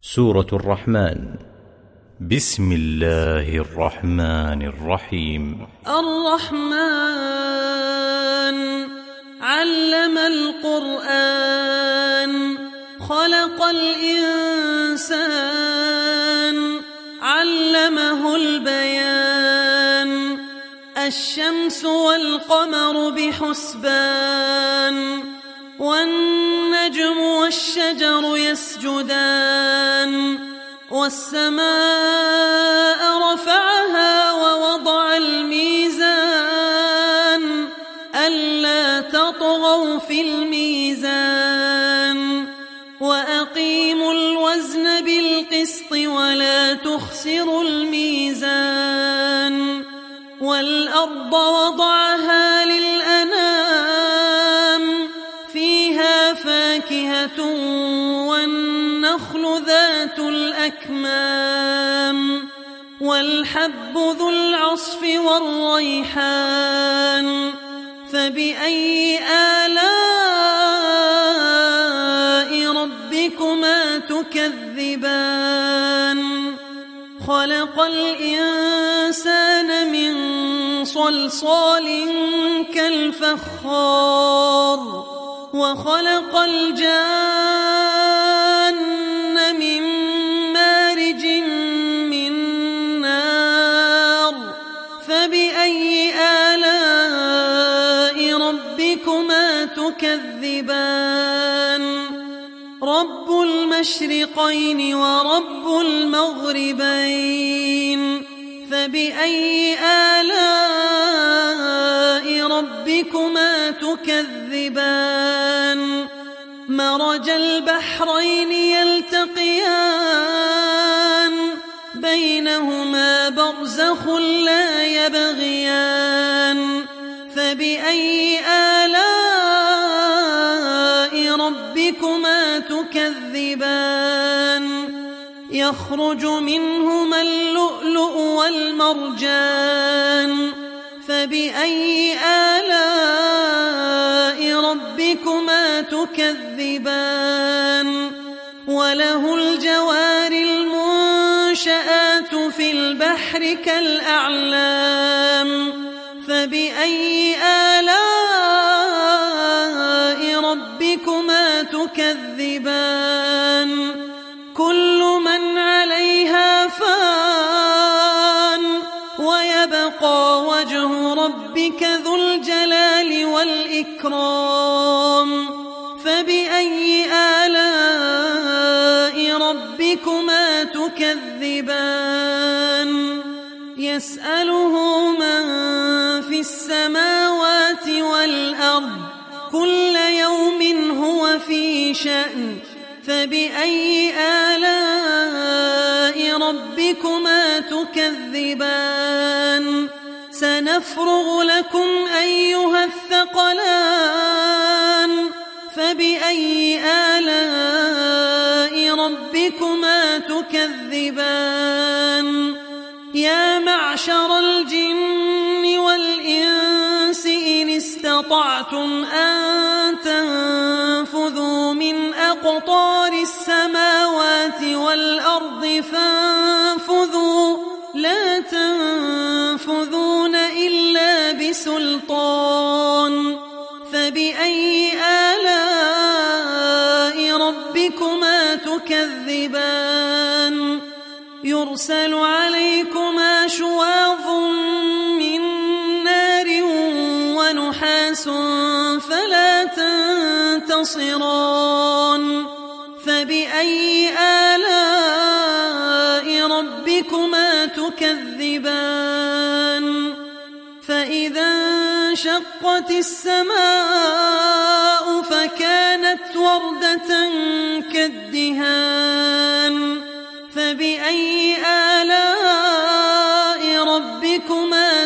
سورة الرحمن. بسم الله الرحمن الرحيم. الرحمن علم القرآن خلق الإنسان علمه البيان الشمس والقمر بحسبان والنجم والشجر يسجدان والسماء رفعها ووضع الميزان ألا تطغوا في الميزان وأقيموا الوزن بالقسط ولا تخسروا الميزان والأرض وضعها للأنام فيها فاكهة والنخل ذات الأكمام والحب ذو العصف والريحان فبأي آلاء ربكما تكذبان خلق الإنسان من صلصال كالفخار وخلق الجان من مارج من نار فبأي آلاء ربكما تكذبان رب المشرقين ورب المغربين فبأي آلاء ربكما تكذبان مرج البحرين يلتقيان بينهما برزخ لا يبغيان فبأي آلاء ربكما تكذبان يخرج منهما اللؤلؤ والمرجان فبأي آلاء ربكما تكذبان وله الجوار المنشآت في البحر كالأعلام فبأي آلاء ربكما تكذبان كل من عليها فان ويبقى وجه ربك ذو الجلال والإكرام فبأي آلاء ربكما تكذبان يسأله من في السماوات والأرض كل يوم هو في شأن فبأي آلاء ربكما تكذبان سنفرغ لكم أيها الثقلان فبأي آلاء ربكما تكذبان يا معشر الجن والإنس إن استطعتم أن تنفذوا من أقطار السماوات والأرض فانفذوا لا تنفذون إلا بسلطان فبأي آلاء ربكما تكذبان يرسل عليكما شواظ من نار ونحاس فلا تنتصران فبأي آلاء ربكما تكذبان فإذا انشقت السماء فكانت وردة كالدهان فبأي آلاء ربكما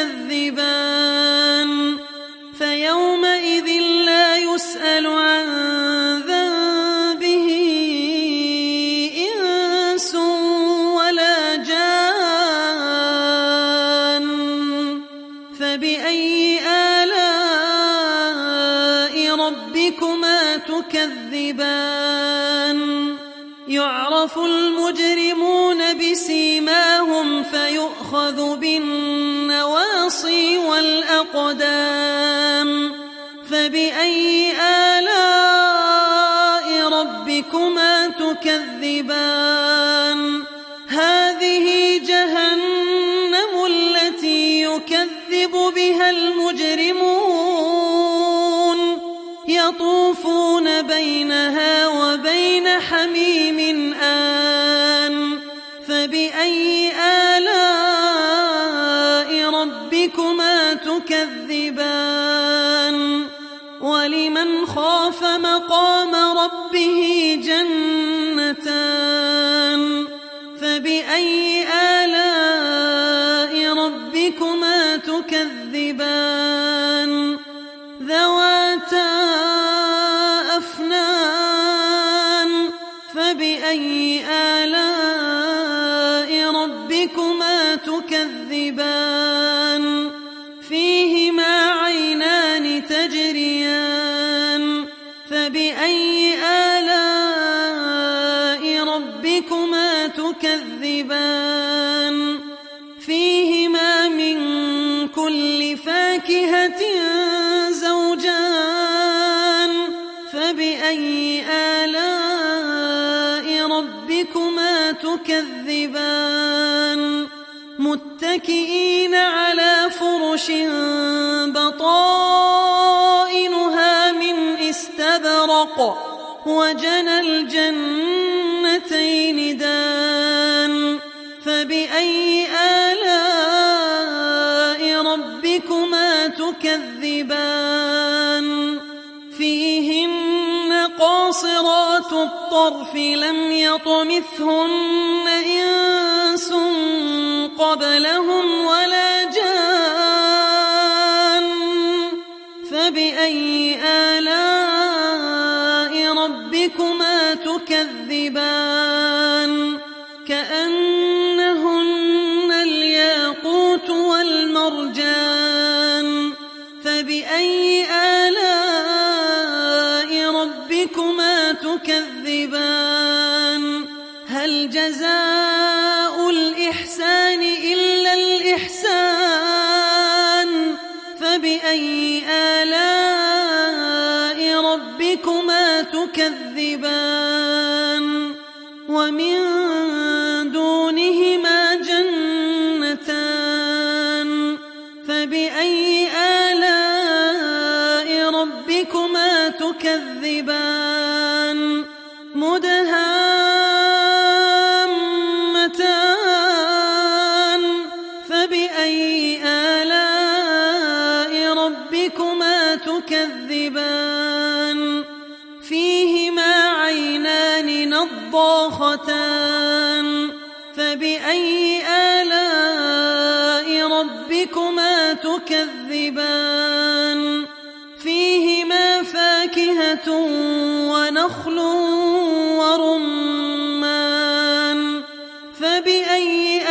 تكذبان فيومئذ لا يسأل عن ذنبه إنس ولا جان فبأي آلاء ربكما تكذبان يعرف يعرف المجرمون بسيماهم فيؤخذ بالنواصي والأقدام فبأي آلاء ربكما تكذبان هذه جهنم التي يكذب بها المجرمون يطوفون بينها وبين حميم آن فبأي آلاء ربكما تكذبان ولمن خاف مقام ربه جنتان فبأي آلاء ربكما تكذبان ذواتا أفنان فبأي آلاء ربكما تكذبان فيهما عينان تجريان فبأي آلاء ربكما تكذبان فيهما من كل فاكهة زوجان فبأي آلاء ربكما تكذبان متكئين على فرش بطائنها من استبرق وجنى الجنتين دان فبأي آلاء ربكما تكذبان فيهن قاصرات الطرف لم يطمثهن إنس قبلهم ولا جان فبأي آلاء ربكما تكذبان كأنهن الياقوت والمرجان فبأي آلاء ربكما تكذبان هل جزاء الإحسان إلا الإحسان فبأي آلاء ربكما تكذبان ومن دونهما جنتان فبأي آلاء ربكما تكذبان مدهامتان فبأي آلاء ربكما تكذبان فيهما عينان نضاختان فبأي آلاء ربكما تكذبان فيهما فاكهة ونخل ورمان فبأي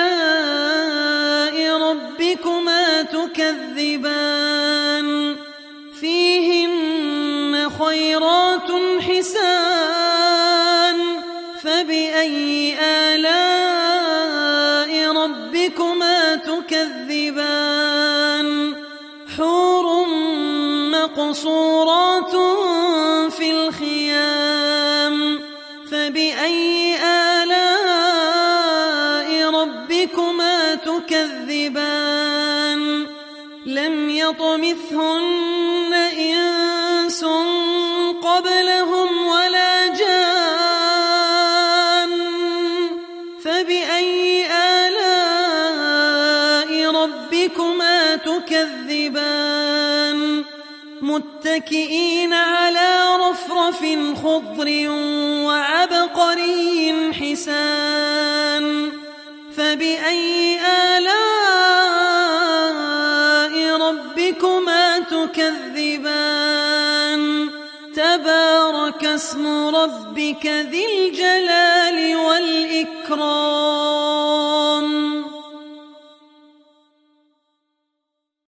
آلاء ربكما تكذبان فيهن خيرات حسان فبأي آلاء ربكما تكذبان حور مقصورات في الخيام فبأي آلاء ربكما تكذبان لم يطمثهن إنس قبلهم ولا جان فبأي آلاء ربكما تكذبان متكئين على رفرف خضر وعبقري حسان فبأي آلاء ربكما تكذبان تبارك اسم ربك ذي الجلال والإكرام